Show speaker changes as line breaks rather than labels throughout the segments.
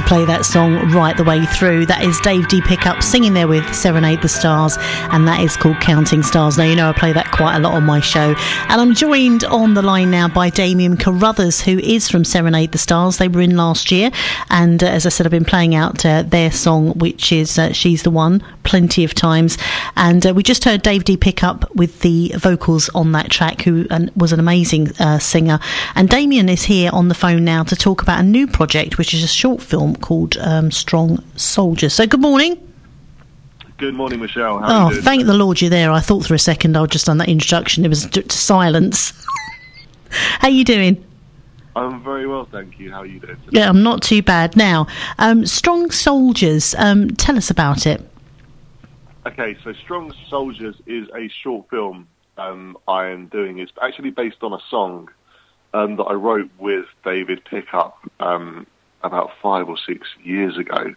play that song right the way through. That is Dave D. Pickup singing there with Serenade the Stars, and that is called Counting Stars. Now, you know I play that quite a lot on my show. And I'm joined on the line now by Damien Carruthers, who is from Serenade the Stars. They were in last year, and as I said, I've been playing out their song, which is She's the One, plenty of times. And we just heard Dave D. Pickup with the vocals on that track, who was an amazing singer. And Damien is here on the phone now to talk about a new project, which is a short film called Strong Soldiers. So good morning.
Good morning, Michelle. How are you doing?
Thank the Lord you're there. I thought for a second I'd just done that introduction. It was to silence. How you doing?
I'm very well, thank you. How are you doing today?
Yeah, I'm not too bad. Now, Strong Soldiers, tell us about it.
Okay, so Strong Soldiers is a short film I am doing. It's actually based on a song that I wrote with David Pickup about 5 or 6 years ago.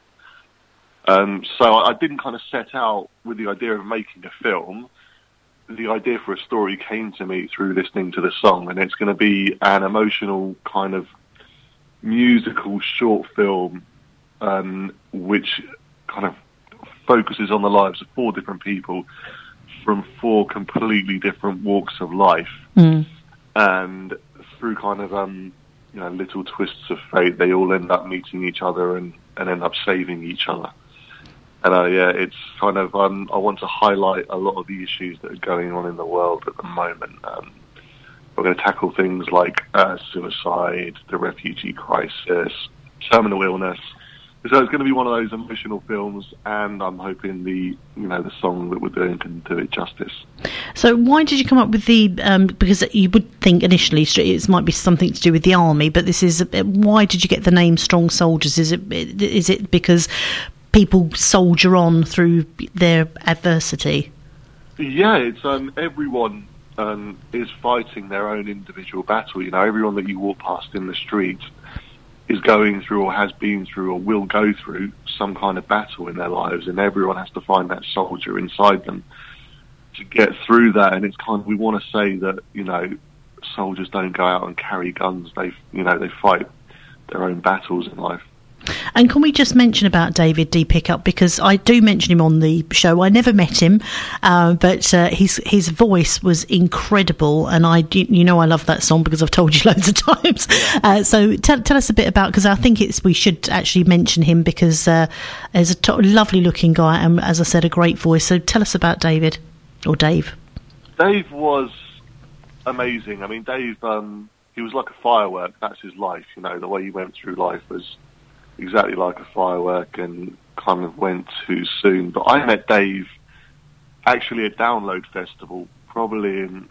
So I didn't kind of set out with the idea of making a film. The idea for a story came to me through listening to the song, and it's going to be an emotional kind of musical short film which kind of focuses on the lives of 4 different people from 4 completely different walks of life. And through kind of little twists of fate, they all end up meeting each other and end up saving each other. And it's kind of I want to highlight a lot of the issues that are going on in the world at the moment. We're going to tackle things like suicide, the refugee crisis, terminal illness. So it's going to be one of those emotional films, and I'm hoping the song that we're doing can do it justice.
So why did you come up with the? Because you would think initially it might be something to do with the army, but this is. Why did you get the name Strong Soldiers? Is it because people soldier on through their adversity?
Yeah, it's everyone is fighting their own individual battle. You know, everyone that you walk past in the street is going through or has been through or will go through some kind of battle in their lives, and everyone has to find that soldier inside them to get through that. And it's kind of, we want to say that, soldiers don't go out and carry guns. They fight their own battles in life.
And can we just mention about David D. Pickup, because I do mention him on the show. I never met him, but his voice was incredible, and I love that song because I've told you loads of times. So tell us a bit about, because I think we should actually mention him, because he's a lovely looking guy, and as I said, a great voice. So tell us about David, or Dave.
Dave was amazing. I mean, Dave, he was like a firework. That's his life. The way he went through life was exactly like a firework and kind of went too soon. But I met Dave actually at Download Festival, probably in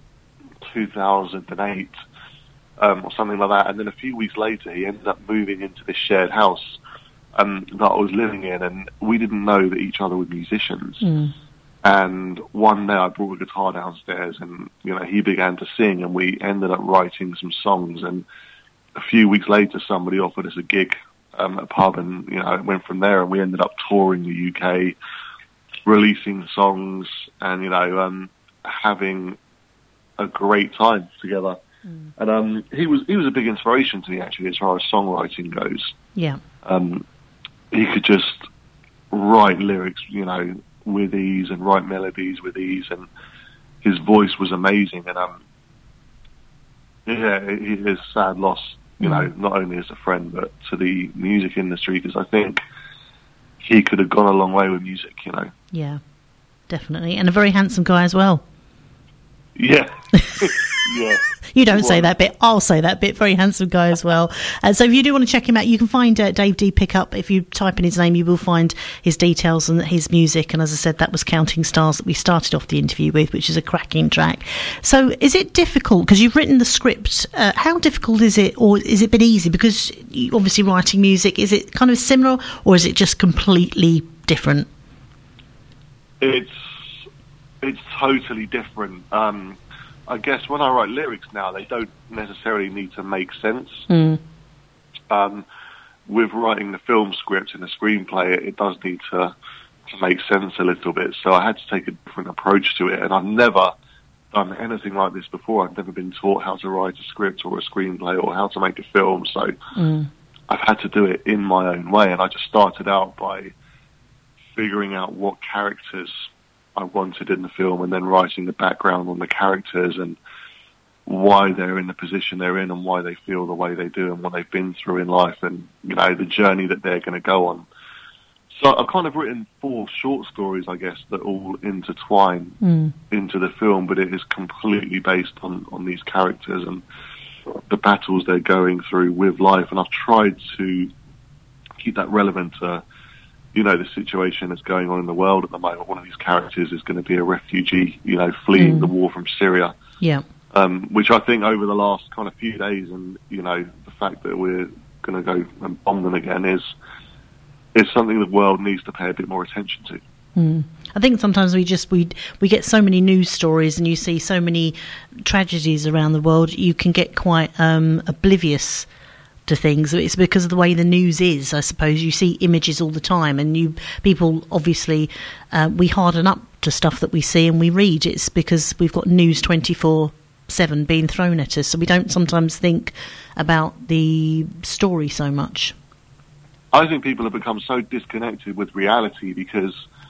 2008 or something like that. And then a few weeks later, he ended up moving into this shared house that I was living in, and we didn't know that each other were musicians. And one day I brought a guitar downstairs, and he began to sing, and we ended up writing some songs. And a few weeks later, somebody offered us a gig at a pub, and it went from there, and we ended up touring the UK, releasing songs, and having a great time together. And he was a big inspiration to me, actually, as far as songwriting goes.
Yeah.
He could just write lyrics, with ease, and write melodies with ease, and his voice was amazing. And his sad loss, not only as a friend, but to the music industry, because I think he could have gone a long way with music,
Yeah, definitely. And a very handsome guy as well.
Yeah. Yeah.
You don't say that bit. I'll say that bit. Very handsome guy as well. So if you do want to check him out, you can find Dave D. Pickup. If you type in his name, you will find his details and his music. And as I said, that was Counting Stars that we started off the interview with, which is a cracking track. So is it difficult, because you've written the script, how difficult is it, or is it been easy? Because you obviously writing music, is it kind of similar, or is it just completely different?
It's totally different. I guess when I write lyrics now, they don't necessarily need to make sense. With writing the film script and the screenplay, it does need to make sense a little bit. So I had to take a different approach to it, and I've never done anything like this before. I've never been taught how to write a script or a screenplay or how to make a film. So I've had to do it in my own way, and I just started out by figuring out what characters I wanted in the film, and then writing the background on the characters and why they're in the position they're in and why they feel the way they do and what they've been through in life and, the journey that they're going to go on. So I've kind of written 4 short stories, I guess, that all intertwine into the film, but it is completely based on these characters and the battles they're going through with life. And I've tried to keep that relevant to, the situation that's going on in the world at the moment. One of these characters is going to be a refugee, fleeing the war from Syria.
Yeah.
Which I think over the last kind of few days and, the fact that we're going to go and bomb them again is something the world needs to pay a bit more attention to.
I think sometimes we get so many news stories and you see so many tragedies around the world, you can get quite oblivious to things. It's because of the way the news is, I suppose. You see images all the time and people obviously, we harden up to stuff that we see and we read. It's because we've got news 24/7 being thrown at us, so we don't sometimes think about the story so much.
I think people have become so disconnected with reality because,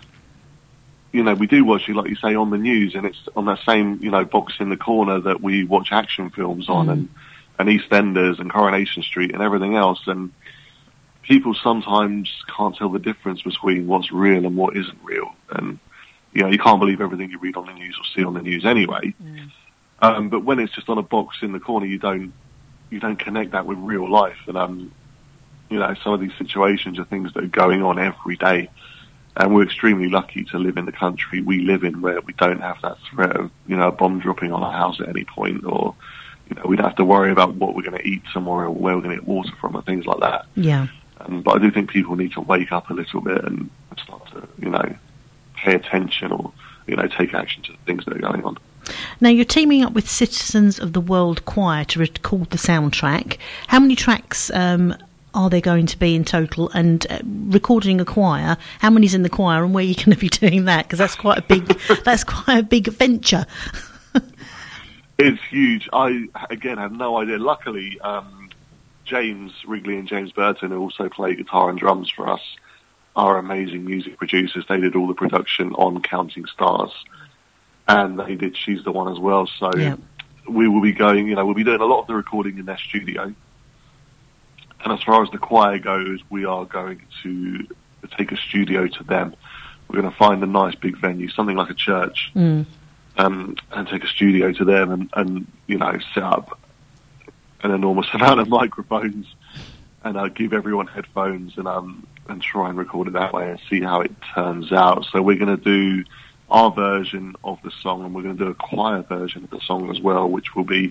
we do watch it, like you say, on the news, and it's on that same, box in the corner that we watch action films on and EastEnders and Coronation Street and everything else. And people sometimes can't tell the difference between what's real and what isn't real. And, you can't believe everything you read on the news or see on the news anyway. But when it's just on a box in the corner, you don't connect that with real life. And, some of these situations are things that are going on every day. And we're extremely lucky to live in the country we live in where we don't have that threat of, a bomb dropping on our house at any point, or, we don't have to worry about what we're going to eat somewhere or where we're going to get water from and things like that.
Yeah.
But I do think people need to wake up a little bit and start to, pay attention or, take action to the things that are going on.
Now, you're teaming up with Citizens of the World Choir to record the soundtrack. How many tracks are there going to be in total? And recording a choir, how many's in the choir, and where are you going to be doing that? Because that's quite a big venture.
It's huge. I again have no idea. Luckily, James Wrigley and James Burton, who also play guitar and drums for us, are amazing music producers. They did all the production on Counting Stars, and they did She's the One as well. So we will be going, we'll be doing a lot of the recording in their studio. And as far as the choir goes, we are going to take a studio to them. We're going to find a nice big venue, something like a church, and take a studio to them and set up an enormous amount of microphones and give everyone headphones and try and record it that way and see how it turns out. So we're going to do our version of the song, and we're going to do a choir version of the song as well, which will be,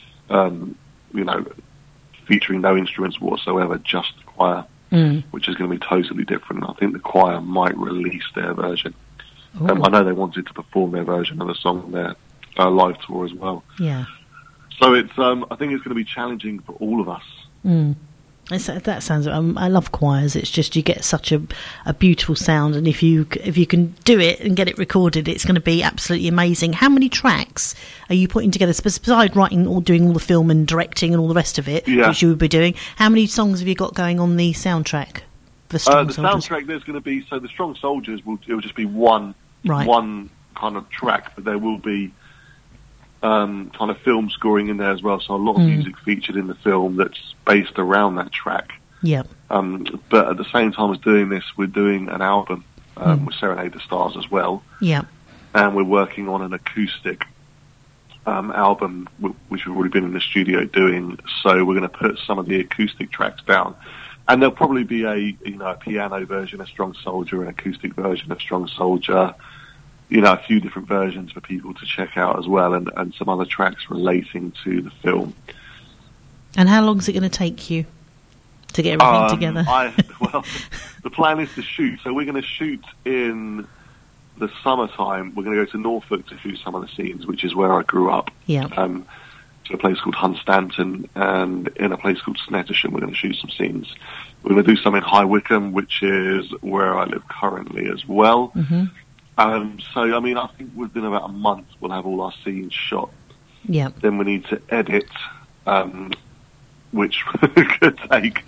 featuring no instruments whatsoever, just the choir, which is going to be totally different. I think the choir might release their version. I know they wanted to perform their version of the song on their live tour as well.
Yeah.
So it's, I think it's going to be challenging for all of us.
That sounds. I love choirs. It's just you get such a beautiful sound, and if you can do it and get it recorded, it's going to be absolutely amazing. How many tracks are you putting together? Besides writing or doing all the film and directing and all the rest of it, which you would be doing, how many songs have you got going on the soundtrack? The
soundtrack, there's going to be, so the Strong Soldiers it'll just be one kind of track, but there will be kind of film scoring in there as well, so a lot of music featured in the film that's based around that track.
Yeah.
But at the same time as doing this, we're doing an album with Serenade the Stars as well.
Yeah.
And we're working on an acoustic album, which we've already been in the studio doing. So we're going to put some of the acoustic tracks down. And there'll probably be a piano version of Strong Soldier, an acoustic version of Strong Soldier, a few different versions for people to check out as well, and some other tracks relating to the film. And
how long is it going to take you to get everything together?
The plan is to shoot. So we're going to shoot in the summertime. We're going to go to Norfolk to shoot some of the scenes, which is where I grew up.
Yeah.
To a place called Hunstanton, and in a place called Snettisham we're going to shoot some scenes. We're going to do some in High Wycombe, which is where I live currently as well. So, I think within about a month we'll have all our scenes shot.
Yeah.
Then we need to edit, which could take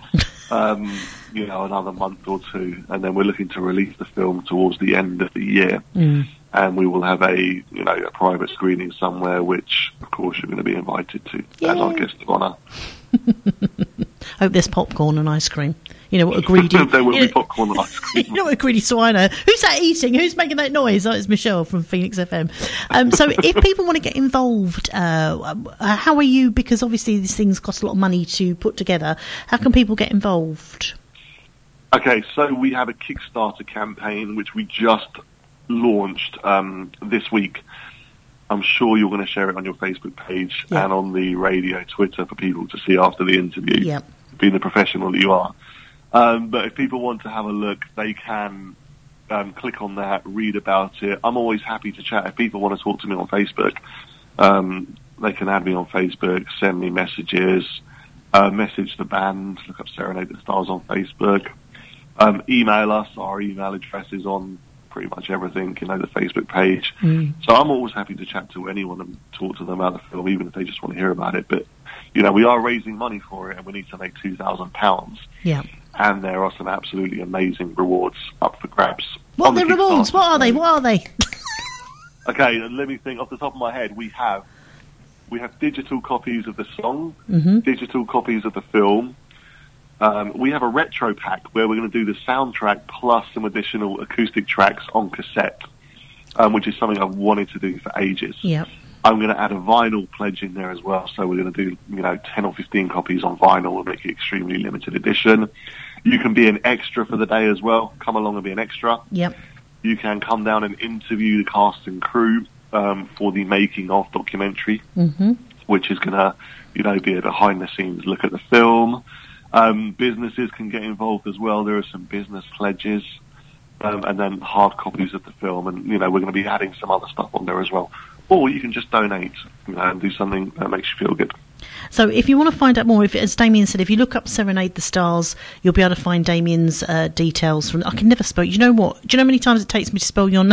another month or two, and then we're looking to release the film towards the end of the year. And we will have a private screening somewhere, which of course you're going to be invited to as our guest of honour.
Hope there's popcorn and ice cream. You know what a greedy...
There will be popcorn and ice cream.
You know what a greedy swiner... Who's that eating? Who's making that noise? Oh, it's Michelle from Phoenix FM. So if people want to get involved, how are you... Because obviously these things cost a lot of money to put together. How can people get involved?
Okay, so we have a Kickstarter campaign, which we just launched this week. I'm sure you're going to share it on your Facebook page and on the radio Twitter for people to see after the interview, being the professional that you are. But if people want to have a look, they can click on that, read about it. I'm always happy to chat. If people want to talk to me on Facebook, they can add me on Facebook, send me messages, message the band, look up Serenade the Stars on Facebook, email us. Our email address is on pretty much everything, the Facebook page. So I'm always happy to chat to anyone and talk to them about the film, even if they just want to hear about it. But, we are raising money for it, and we need to make £2,000.
Yeah.
And there are some absolutely amazing rewards up for grabs.
What are the rewards? What are they?
Okay, let me think. Off the top of my head, we have digital copies of the song, digital copies of the film. We have a retro pack where we're going to do the soundtrack plus some additional acoustic tracks on cassette, which is something I've wanted to do for ages.
Yeah.
I'm going to add a vinyl pledge in there as well, so we're going to do 10 or 15 copies on vinyl and make it extremely limited edition. You can be an extra for the day as well. Come along and be an extra.
Yep.
You can come down and interview the cast and crew for the making of documentary, which is going to be a behind the scenes look at the film. Businesses can get involved as well. There are some business pledges, and then hard copies of the film, and we're going to be adding some other stuff on there as well. Or you can just donate, and do something that makes you feel good. So
if you want to find out more, as Damien said, if you look up Serenade the Stars, you'll be able to find Damien's details. I can never spell. You know what? Do you know how many times it takes me to spell your name?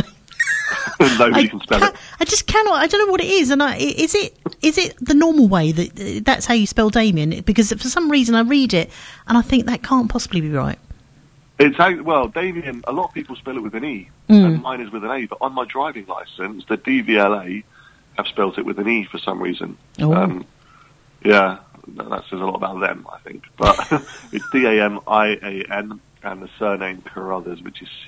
Nobody can spell it.
I just cannot. I don't know what it is. And is it the normal way that's how you spell Damien? Because for some reason I read it and I think that can't possibly be right.
Damien, a lot of people spell it with an E, and mine is with an A, but on my driving licence, the DVLA have spelt it with an E for some reason. That says a lot about them, I think. But it's DAMIAN, and the surname Carruthers, which is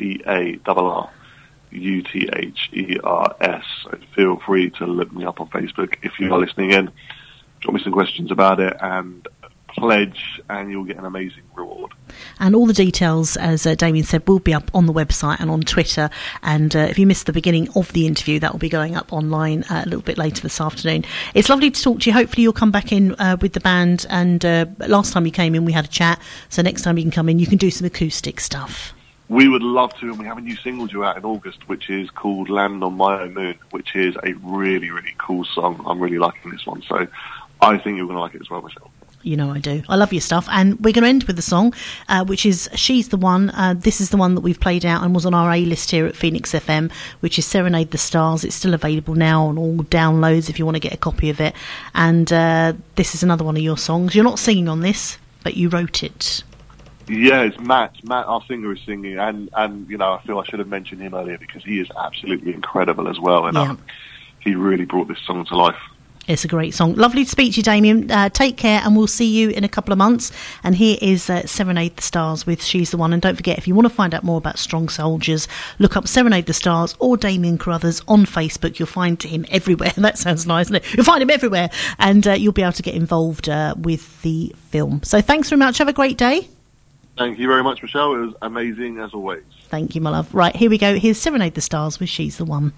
CARRUTHERS. So feel free to look me up on Facebook if you are listening in. Drop me some questions about it, and pledge, and you'll get an amazing reward. And all the details, as Damien said, will be up on the website and on Twitter. And if you missed the beginning of the interview, that will be going up online a little bit later this afternoon. It's lovely to talk to you. Hopefully you'll come back in with the band. And last time you came in, we had a chat. So next time you can come in, you can do some acoustic stuff. We would love to, and we have a new single due out in August, which is called Land on My Own Moon, which is a really, really cool song. I'm really liking this one. So I think you're going to like it as well, Michelle. You know I do. I love your stuff. And we're going to end with the song, which is She's the One. This is the one that we've played out and was on our A-list here at Phoenix FM, which is Serenade the Stars. It's still available now on all downloads if you want to get a copy of it. And this is another one of your songs. You're not singing on this, but you wrote it. Yeah, it's Matt. Matt, our singer, is singing. And I feel I should have mentioned him earlier because he is absolutely incredible as well. And he really brought this song to life. It's a great song. Lovely to speak to you, Damien. Take care, and we'll see you in a couple of months. And here is Serenade the Stars with She's the One. And don't forget, if you want to find out more about Strong Soldiers, look up Serenade the Stars or Damien Carruthers on Facebook. You'll find him everywhere. That sounds nice, doesn't it? You'll find him everywhere. And you'll be able to get involved with the film. So thanks very much. Have a great day. Thank you very much, Michelle. It was amazing, as always. Thank you, my love. Right, here we go. Here's Serenade the Stars with She's the One.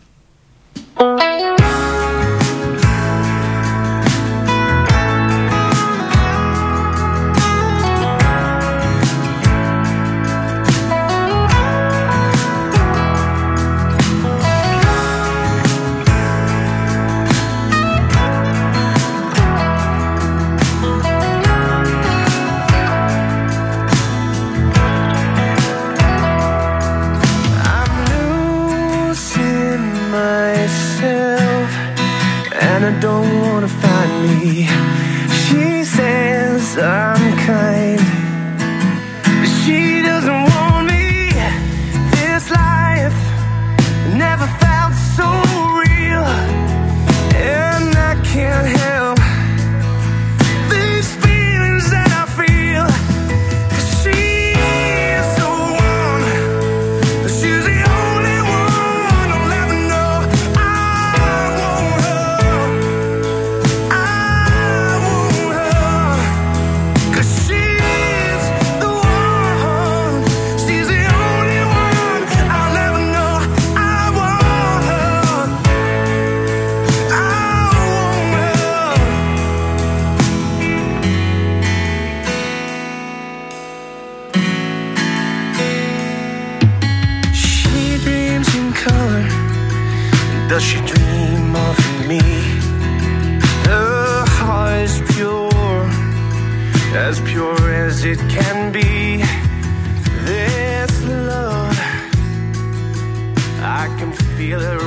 I don't wanna find me. She says I'm kind, She doesn't want me. This life never felt so real, and I can't help these feelings that I feel. 'Cause she's the one, she's the only one. I'll never know. I want her, I want her. 'Cause she's the one, she's the only one. I'll never know. I want her, I want her. She dreams in color. Does she dream of me? Her heart is pure as it can be. This love, I can feel it